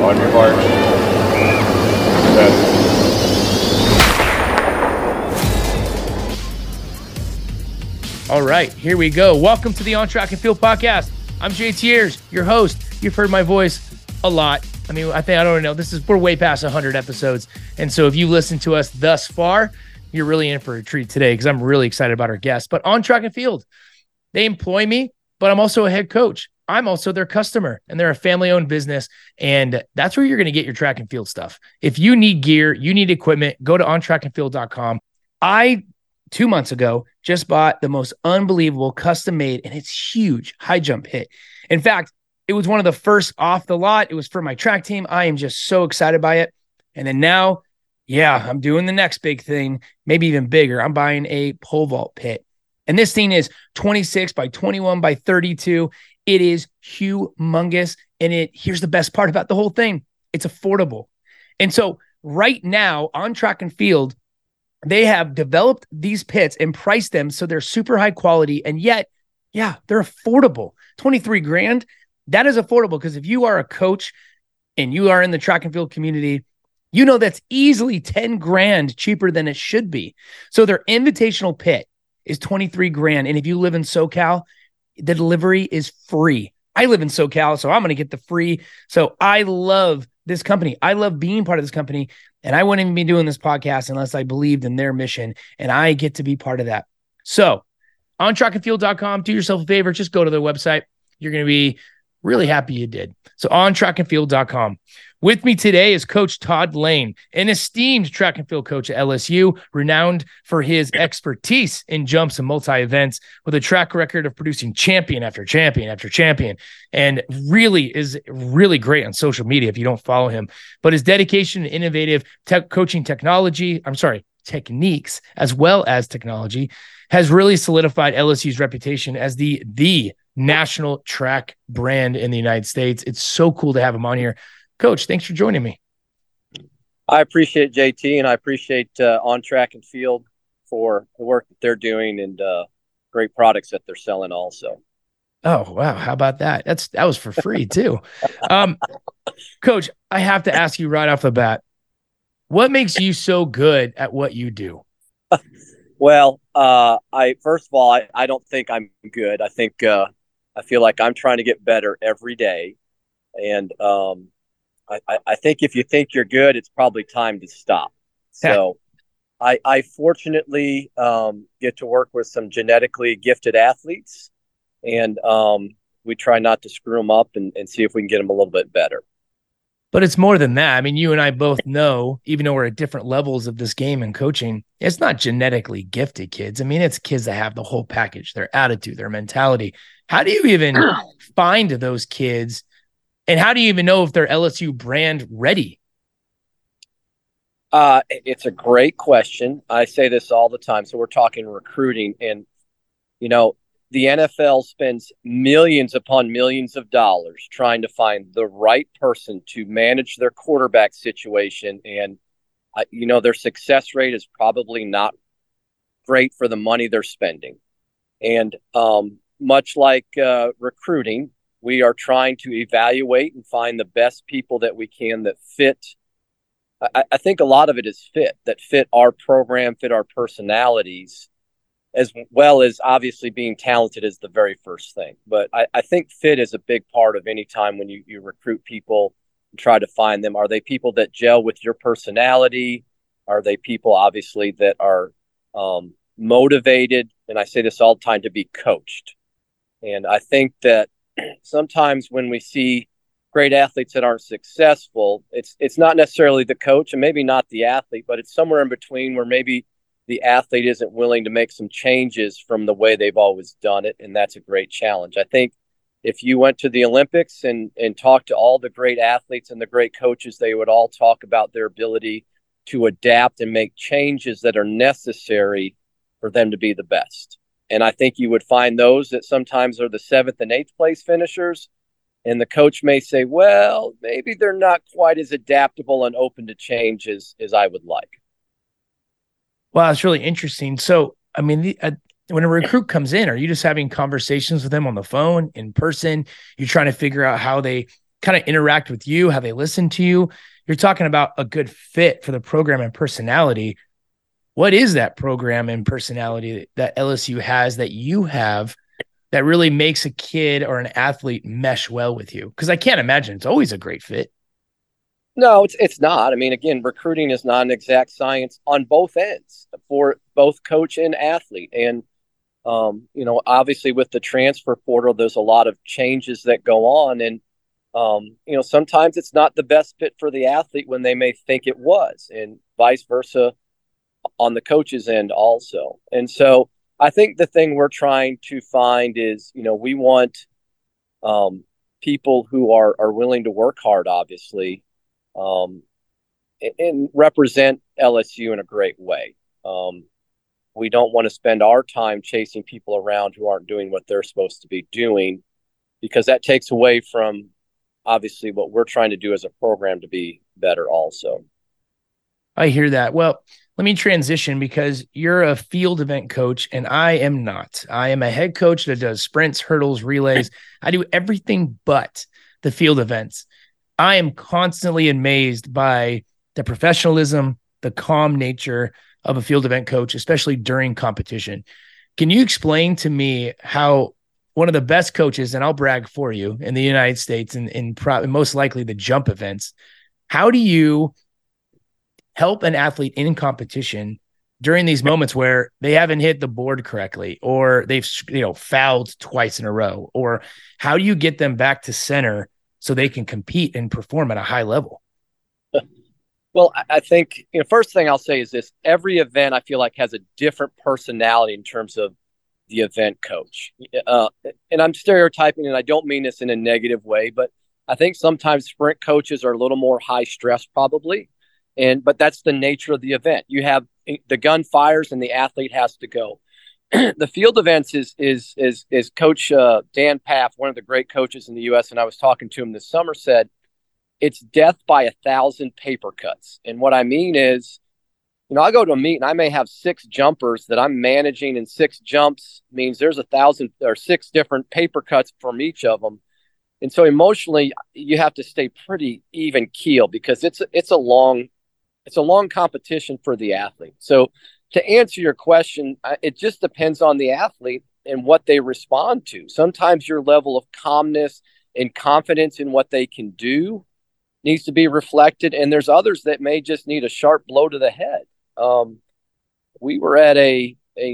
on your part. But all right, here we go. Welcome to the On Track and Field podcast. I'm JT Ayers, your host. You've heard my voice a lot. I mean, I don't know. We're way past 100 episodes. And so if you listen to us thus far, you're really in for a treat today because I'm really excited about our guests. But On Track and Field, they employ me, but I'm also a head coach. I'm also their customer, and they're a family-owned business, and that's where you're going to get your track and field stuff. If you need gear, you need equipment, go to ontrackandfield.com. 2 months ago, just bought the most unbelievable custom-made, and it's huge, high jump hit. In fact, it was one of the first off the lot. It was for my track team. I am just so excited by it. And then now, I'm doing the next big thing, maybe even bigger. I'm buying a pole vault pit. And this thing is 26 by 21 by 32. It is humongous. And here's the best part about the whole thing. It's affordable. And so right now on Track and Field, they have developed these pits and priced them so they're super high quality. And yet, they're affordable. 23 grand. That is affordable because if you are a coach and you are in the track and field community, you know that's easily 10 grand cheaper than it should be. So their invitational pit is 23 grand. And if you live in SoCal, the delivery is free. I live in SoCal, so I'm going to get the free. So I love this company. I love being part of this company. And I wouldn't even be doing this podcast unless I believed in their mission. And I get to be part of that. So on trackandfield.com, do yourself a favor. Just go to their website. You're going to be really happy you did. So on trackandfield.com. With me today is Coach Todd Lane, an esteemed track and field coach at LSU, renowned for his expertise in jumps and multi-events, with a track record of producing champion after champion after champion, and is really great on social media if you don't follow him. But his dedication to innovative coaching techniques, as well as technology, has really solidified LSU's reputation as the national track brand in the United States. It's so cool to have him on here. Coach, thanks for joining me. I appreciate JT, and I appreciate On Track and Field for the work that they're doing and great products that they're selling also. Oh, wow. How about that? That was for free too. Coach, I have to ask you right off the bat, what makes you so good at what you do? Well, first of all, I don't think I'm good. I think I feel like I'm trying to get better every day. And I think if you think you're good, it's probably time to stop. So I fortunately get to work with some genetically gifted athletes, and we try not to screw them up and see if we can get them a little bit better. But it's more than that. I mean, you and I both know, even though we're at different levels of this game and coaching, it's not genetically gifted kids. I mean, it's kids that have the whole package, their attitude, their mentality. How do you even find those kids? And how do you even know if they're LSU brand ready? It's a great question. I say this all the time. So we're talking recruiting, and, the NFL spends millions upon millions of dollars trying to find the right person to manage their quarterback situation. And, their success rate is probably not great for the money they're spending. And much like recruiting, we are trying to evaluate and find the best people that we can that fit. I think a lot of it is that fit our program, fit our personalities, as well as obviously being talented is the very first thing. But I think fit is a big part of any time when you recruit people and try to find them. Are they people that gel with your personality? Are they people, obviously, that are motivated? And I say this all the time, to be coached. And I think that sometimes when we see great athletes that aren't successful, it's not necessarily the coach and maybe not the athlete, but it's somewhere in between where maybe the athlete isn't willing to make some changes from the way they've always done it. And that's a great challenge. I think if you went to the Olympics and talked to all the great athletes and the great coaches, they would all talk about their ability to adapt and make changes that are necessary for them to be the best. And I think you would find those that sometimes are the 7th and 8th place finishers. And the coach may say, well, maybe they're not quite as adaptable and open to change as I would like. Wow, that's really interesting. So, I mean, when a recruit comes in, are you just having conversations with them on the phone, in person? You're trying to figure out how they kind of interact with you, how they listen to you. You're talking about a good fit for the program and personality. What is that program and personality that LSU has that you have that really makes a kid or an athlete mesh well with you? Because I can't imagine it's always a great fit. No, it's not. I mean, again, recruiting is not an exact science on both ends for both coach and athlete. And obviously with the transfer portal, there's a lot of changes that go on, and sometimes it's not the best fit for the athlete when they may think it was, and vice versa on the coach's end also. And so I think the thing we're trying to find is, we want people who are willing to work hard, obviously, and represent LSU in a great way. We don't want to spend our time chasing people around who aren't doing what they're supposed to be doing, because that takes away from obviously what we're trying to do as a program to be better also. I hear that. Well, let me transition, because you're a field event coach and I am not. I am a head coach that does sprints, hurdles, relays. I do everything but the field events. I am constantly amazed by the professionalism, the calm nature of a field event coach, especially during competition. Can you explain to me how one of the best coaches, and I'll brag for you, in the United States and in most likely the jump events, how do you help an athlete in competition during these moments where they haven't hit the board correctly, or they've fouled twice in a row? Or how do you get them back to center so they can compete and perform at a high level? Well, I think, first thing I'll say is this: every event I feel like has a different personality in terms of the event coach. And I'm stereotyping, and I don't mean this in a negative way, but I think sometimes sprint coaches are a little more high stress probably. But that's the nature of the event. You have the gun fires and the athlete has to go. The field events is Coach Dan Paff, one of the great coaches in the U.S., and I was talking to him this summer, said it's death by 1,000 paper cuts. And what I mean is, I go to a meet and I may have 6 jumpers that I'm managing, and 6 jumps means there's 1,000 or 6 different paper cuts from each of them. And so emotionally, you have to stay pretty even keel, because it's a long competition for the athlete. So to answer your question, it just depends on the athlete and what they respond to. Sometimes your level of calmness and confidence in what they can do needs to be reflected, and there's others that may just need a sharp blow to the head. We were at a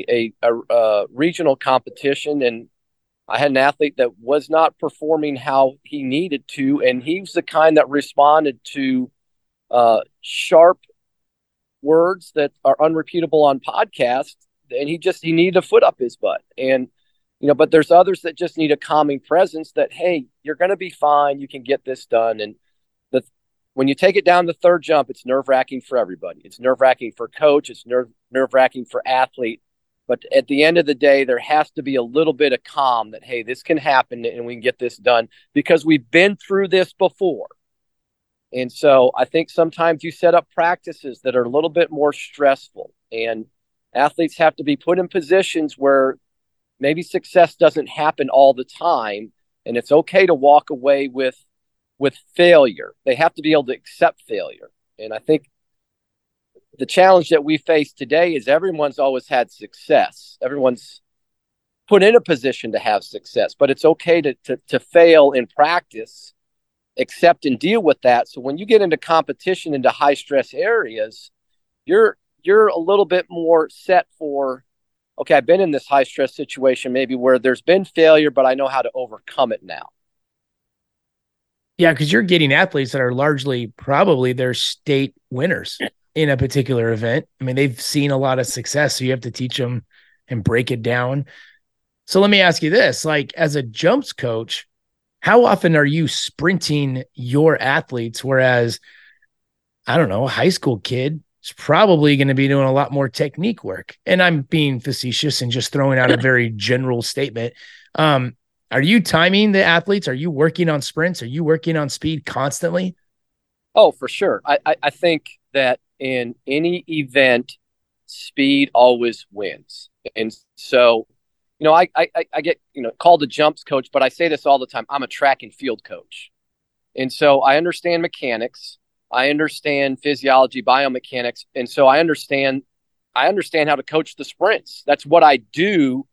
regional competition, and I had an athlete that was not performing how he needed to, and he was the kind that responded to sharp words that are unrepeatable on podcasts, and he needed a foot up his butt. And but there's others that just need a calming presence that, hey, you're going to be fine, you can get this done. And when you take it down the third jump, it's nerve-wracking for everybody. It's nerve-wracking for coach, it's nerve-wracking for athlete. But at the end of the day, there has to be a little bit of calm that, hey, this can happen and we can get this done, because we've been through this before. And so I think sometimes you set up practices that are a little bit more stressful, and athletes have to be put in positions where maybe success doesn't happen all the time, and it's okay to walk away with failure. They have to be able to accept failure. And I think the challenge that we face today is everyone's always had success. Everyone's put in a position to have success, but it's okay to fail in practice, accept and deal with that. So when you get into competition, into high stress areas, you're a little bit more set for, okay, I've been in this high stress situation maybe where there's been failure, but I know how to overcome it now. Yeah, because you're getting athletes that are largely probably their state winners in a particular event. I mean, they've seen a lot of success, so you have to teach them and break it down. So let me ask you this, like, as a jumps coach, how often are you sprinting your athletes? Whereas, I don't know, a high school kid is probably going to be doing a lot more technique work. And I'm being facetious and just throwing out a very general statement. Are you timing the athletes? Are you working on sprints? Are you working on speed constantly? Oh, for sure. I think that in any event, speed always wins. And so, I get, called a jumps coach, but I say this all the time. I'm a track and field coach. And so I understand mechanics. I understand physiology, biomechanics. And so I understand how to coach the sprints. That's what I do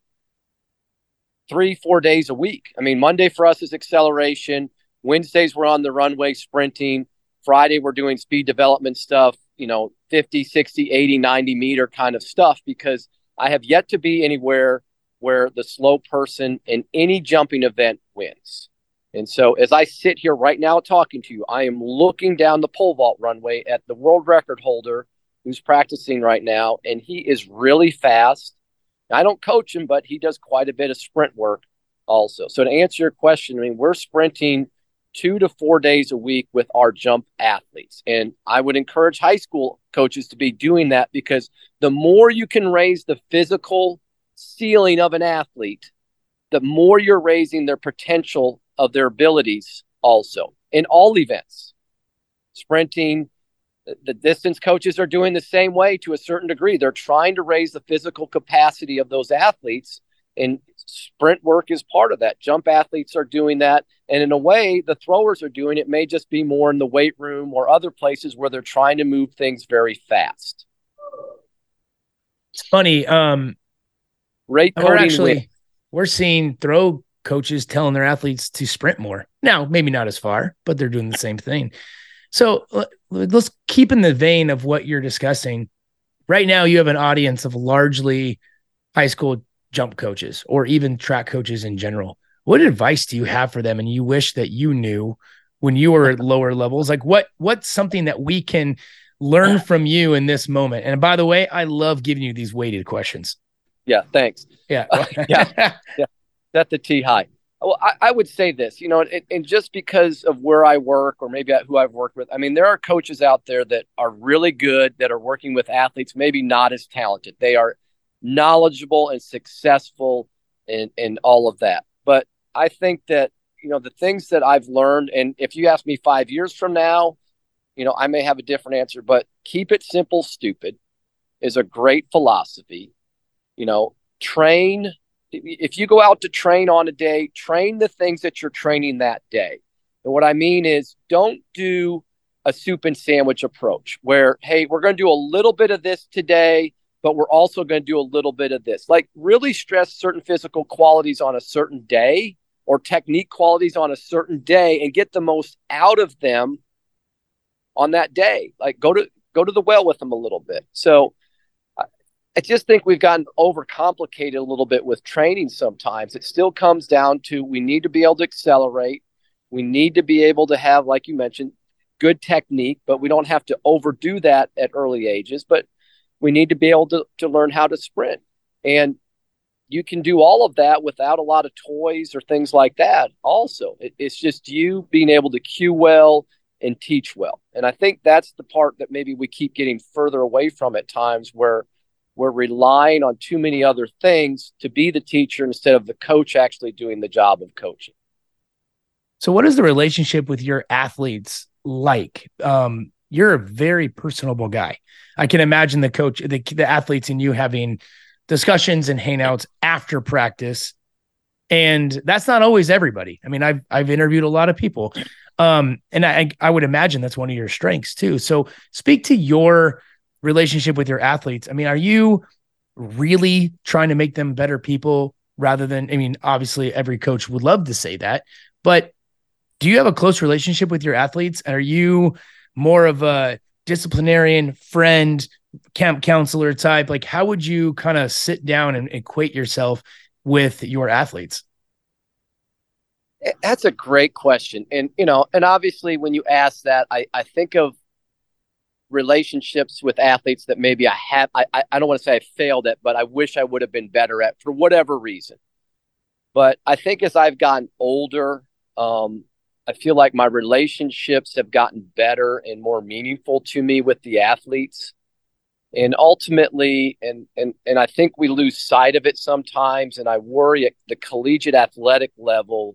3-4 days a week. I mean, Monday for us is acceleration. Wednesdays we're on the runway sprinting. Friday we're doing speed development stuff, 50, 60, 80, 90 meter kind of stuff, because I have yet to be anywhere where the slow person in any jumping event wins. And so as I sit here right now talking to you, I am looking down the pole vault runway at the world record holder who's practicing right now, and he is really fast. I don't coach him, but he does quite a bit of sprint work also. So to answer your question, I mean, we're sprinting 2 to 4 days a week with our jump athletes. And I would encourage high school coaches to be doing that, because the more you can raise the physical ceiling of an athlete, the more you're raising their potential of their abilities also in all events. Sprinting, the distance coaches are doing the same way to a certain degree. They're trying to raise the physical capacity of those athletes, and sprint work is part of that. Jump athletes are doing that. And in a way, the throwers are doing it. May just be more in the weight room or other places where they're trying to move things very fast. It's funny. Rate coding we're seeing throw coaches telling their athletes to sprint more. Now, maybe not as far, but they're doing the same thing. So let's keep in the vein of what you're discussing. Right now, you have an audience of largely high school jump coaches or even track coaches in general. What advice do you have for them, and you wish that you knew when you were at lower levels? Like what's something that we can learn from you in this moment? And by the way, I love giving you these weighted questions. Yeah, thanks. Yeah. Yeah. Set the T high. Well, I would say this, and just because of where I work or maybe who I've worked with, I mean, there are coaches out there that are really good, that are working with athletes, maybe not as talented. They are knowledgeable and successful in all of that. But I think that, the things that I've learned, and if you ask me 5 years from now, I may have a different answer, but keep it simple, stupid is a great philosophy. Train. If you go out to train on a day, train the things that you're training that day. And what I mean is, don't do a soup and sandwich approach where, hey, we're going to do a little bit of this today, but we're also going to do a little bit of this. Like, really stress certain physical qualities on a certain day or technique qualities on a certain day and get the most out of them on that day. Like, go to the well with them a little bit. So I just think we've gotten overcomplicated a little bit with training sometimes. It still comes down to, we need to be able to accelerate. We need to be able to have, like you mentioned, good technique, but we don't have to overdo that at early ages. But we need to be able to learn how to sprint. And you can do all of that without a lot of toys or things like that. Also, it's just you being able to cue well and teach well. And I think that's the part that maybe we keep getting further away from at times, where we're relying on too many other things to be the teacher instead of the coach actually doing the job of coaching. So what is the relationship with your athletes like? You're a very personable guy. I can imagine the athletes and you having discussions and hangouts after practice. And that's not always everybody. I mean, I've interviewed a lot of people. And I would imagine that's one of your strengths too. So speak to your relationship with your athletes. I mean, are you really trying to make them better people rather than, I mean, obviously every coach would love to say that, but do you have a close relationship with your athletes? And are you more of a disciplinarian, friend, camp counselor type? Like, how would you kind of sit down and equate yourself with your athletes? That's a great question. And, and obviously when you ask that, I think of relationships with athletes that maybe I don't want to say I failed at, but I wish I would have been better at for whatever reason. But I think as I've gotten older, I feel like my relationships have gotten better and more meaningful to me with the athletes. And ultimately, and I think we lose sight of it sometimes, and I worry at the collegiate athletic level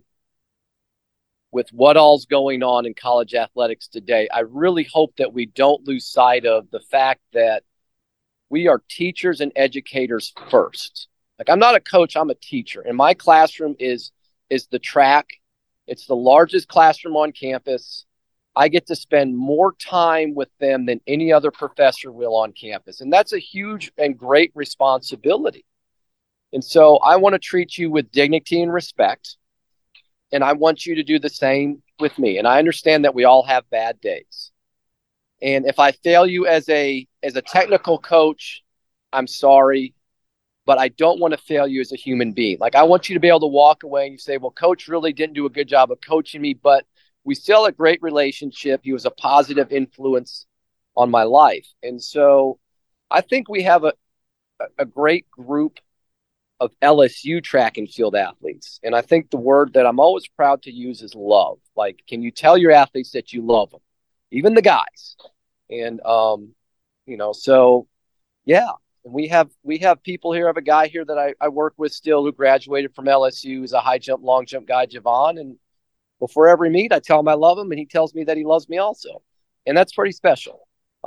with what all's going on in college athletics today. I really hope that we don't lose sight of the fact that we are teachers and educators first. Like, I'm not a coach, I'm a teacher. And my classroom is the track, It's the largest classroom on campus. I get to spend more time with them than any other professor will on campus. And that's a huge and great responsibility. And so I want to treat you with dignity and respect. And I want you to do the same with me. And I understand that we all have bad days. And if I fail you as a technical coach, I'm sorry, but I don't want to fail you as a human being. Like, I want you to be able to walk away and you say, well, coach really didn't do a good job of coaching me, but we still had a great relationship. He was a positive influence on my life. And so I think we have a great group of LSU track and field athletes. And I think the word that I'm always proud to use is love. Like, can you tell your athletes that you love them, even the guys? And, so yeah. And we have people here. I have a guy here that I work with still who graduated from LSU. He's a high jump, long jump guy, Javon. And before every meet, I tell him I love him, and he tells me that he loves me also. And that's pretty special.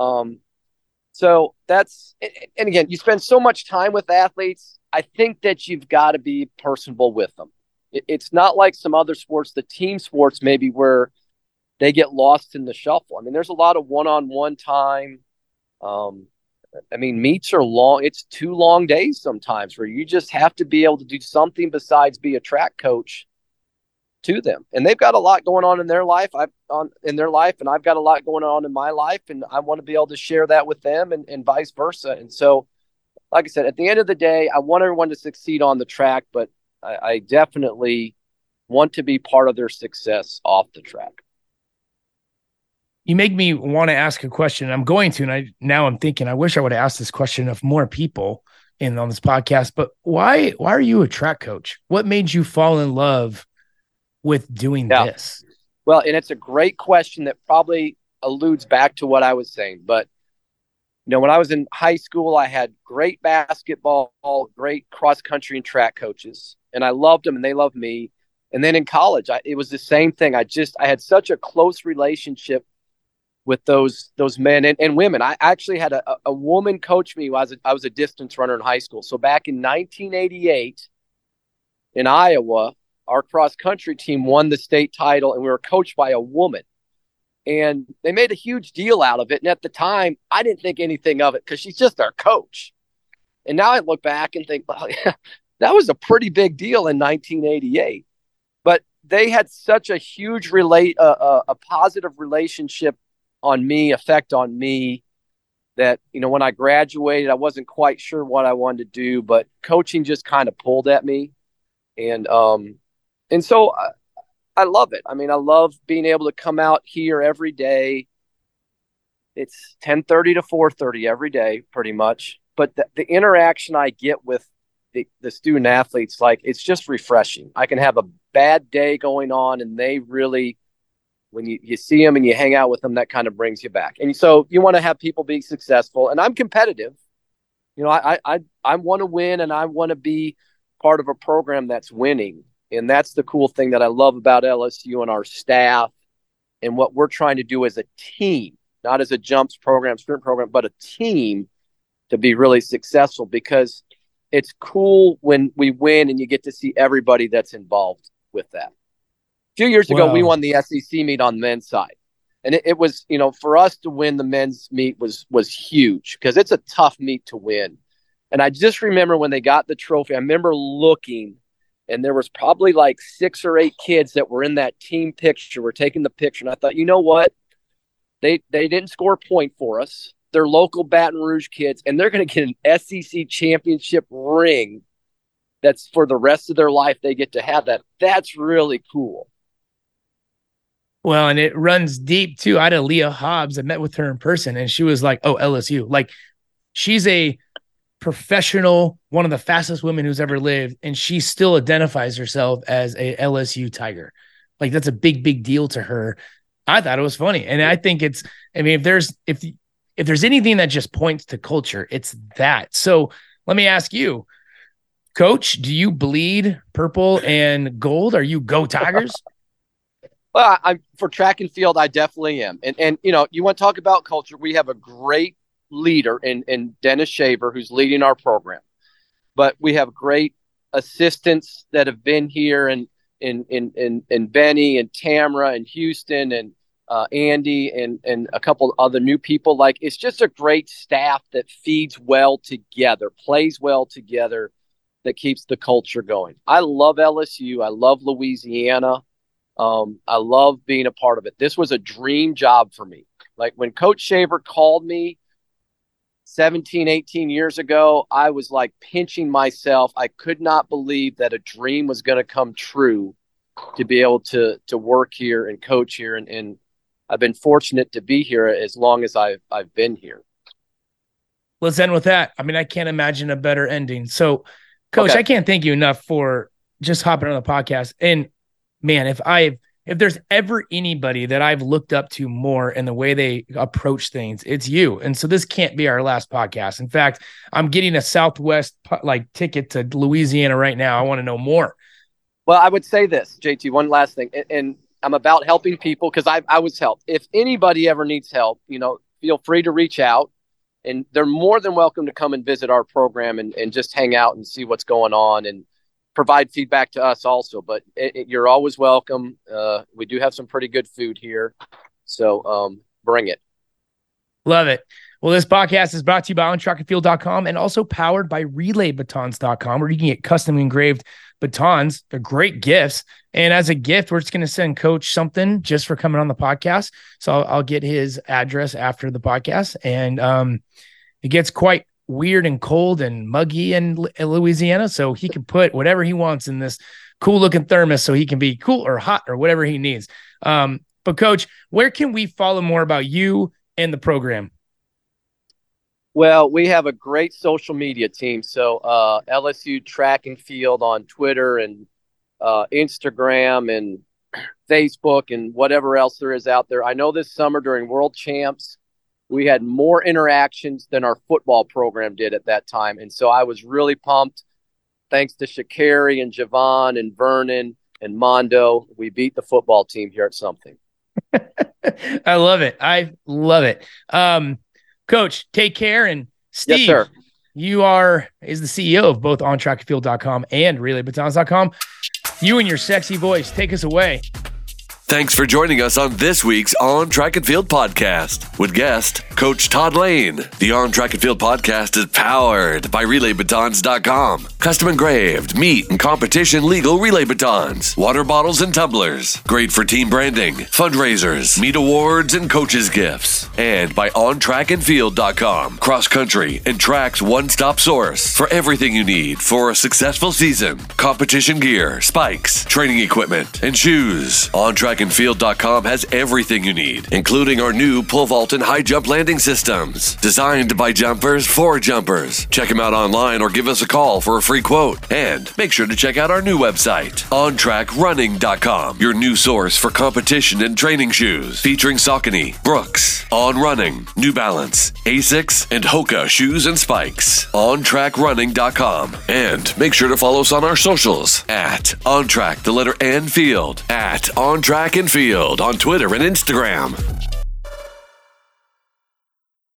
So that's, and again, you spend so much time with athletes. I think that you've got to be personable with them. It's not like some other sports, the team sports, maybe where they get lost in the shuffle. I mean, there's a lot of one-on-one time. Meets are long. It's 2 long days sometimes where you just have to be able to do something besides be a track coach to them. And they've got a lot going on in their life. And I've got a lot going on in my life, and I want to be able to share that with them and vice versa. And so, like I said, at the end of the day, I want everyone to succeed on the track, but I definitely want to be part of their success off the track. You make me want to ask a question. I'm going to, and I'm thinking, I wish I would have asked this question of more people on this podcast, but why are you a track coach? What made you fall in love with doing this? Well, and it's a great question that probably alludes back to what I was saying. But, when I was in high school, I had great basketball, great cross country and track coaches, and I loved them and they loved me. And then in college, it was the same thing. I had such a close relationship with those men and women. I actually had a woman coach me while I was a distance runner in high school. So back in 1988 in Iowa, our cross country team won the state title, and we were coached by a woman. And they made a huge deal out of it. And at the time, I didn't think anything of it because she's just our coach. And now I look back and think, well, yeah, that was a pretty big deal in 1988. But they had such a huge a positive relationship effect on me that, when I graduated, I wasn't quite sure what I wanted to do, but coaching just kind of pulled at me. And so I love it. I mean, I love being able to come out here every day. It's 10:30 to 4:30 every day, pretty much. But the interaction I get with the student athletes, like, it's just refreshing. I can have a bad day going on, and they really, when you see them and you hang out with them, that kind of brings you back. And so you want to have people be successful. And I'm competitive. I want to win, and I want to be part of a program that's winning. And that's the cool thing that I love about LSU and our staff and what we're trying to do as a team, not as a jumps program, sprint program, but a team to be really successful, because it's cool when we win and you get to see everybody that's involved with that. A few years ago, we won the SEC meet on the men's side. And it was, for us to win the men's meet was huge, because it's a tough meet to win. And I just remember when they got the trophy, I remember looking, and there was probably like 6 or 8 kids that were in that team picture. We're taking the picture. And I thought, you know what? They didn't score a point for us. They're local Baton Rouge kids, and they're going to get an SEC championship ring that's for the rest of their life. They get to have that. That's really cool. Well, and it runs deep too. I had a Leah Hobbs. I met with her in person, and she was like, oh, LSU. Like, she's a professional, one of the fastest women who's ever lived, and she still identifies herself as a LSU Tiger. Like, that's a big, big deal to her. I thought it was funny. And I think it's, if there's anything that just points to culture, it's that. So let me ask you, Coach, do you bleed purple and gold? Are you Go Tigers? Well, for track and field, I definitely am. And you want to talk about culture. We have a great leader in Dennis Shaver, who's leading our program. But we have great assistants that have been here. And and Benny and Tamara and Houston and Andy and a couple other new people. Like, it's just a great staff that feeds well together, plays well together, that keeps the culture going. I love LSU. I love Louisiana. I love being a part of it. This was a dream job for me. Like, when Coach Shaver called me 17, 18 years ago, I was like pinching myself. I could not believe that a dream was going to come true to be able to work here and coach here. And I've been fortunate to be here as long as I've been here. Let's end with that. I mean, I can't imagine a better ending. So, Coach, okay. I can't thank you enough for just hopping on the podcast. And man, if there's ever anybody that I've looked up to more in the way they approach things, it's you. And so this can't be our last podcast. In fact, I'm getting a Southwest ticket to Louisiana right now. I want to know more. Well, I would say this, JT, one last thing. And I'm about helping people because I was helped. If anybody ever needs help, feel free to reach out. And they're more than welcome to come and visit our program and just hang out and see what's going on and provide feedback to us also. But you're always welcome. We do have some pretty good food here. So bring it. Love it. Well, this podcast is brought to you by OnTrackAndField.com and also powered by RelayBatons.com, where you can get custom engraved batons. They're great gifts. And as a gift, we're just going to send Coach something just for coming on the podcast. So I'll get his address after the podcast. And it gets quite weird and cold and muggy in Louisiana. So he can put whatever he wants in this cool looking thermos so he can be cool or hot or whatever he needs. But Coach, where can we follow more about you and the program? Well, we have a great social media team. So LSU Track and Field on Twitter and Instagram and Facebook and whatever else there is out there. I know this summer during World Champs, we had more interactions than our football program did at that time. And so I was really pumped. Thanks to Sha'Carri and Javon and Vernon and Mondo, we beat the football team here at something. I love it. I love it. Coach, take care. And Steve, yes, sir. You is the CEO of both OnTrackAndField.com and RelayBatons.com. You and your sexy voice, take us away. Thanks for joining us on this week's On Track and Field podcast with guest Coach Todd Lane. The On Track and Field podcast is powered by RelayBatons.com. Custom engraved, meet, and competition legal relay batons, water bottles and tumblers. Great for team branding, fundraisers, meet awards, and coaches' gifts. And by OnTrackAndField.com. Cross country and track's one-stop source for everything you need for a successful season. Competition gear, spikes, training equipment, and shoes. OnTrackAndField.com has everything you need, including our new pole vault and high jump landing systems. Designed by jumpers for jumpers. Check them out online or give us a call for a free quote. And make sure to check out our new website, OnTrackRunning.com, your new source for competition and training shoes, featuring Saucony, Brooks, On Running, New Balance, Asics, and Hoka shoes and spikes. OnTrackRunning.com. And make sure to follow us on our socials at OnTrack, the letter N Field, at OnTrack and Field on Twitter and Instagram.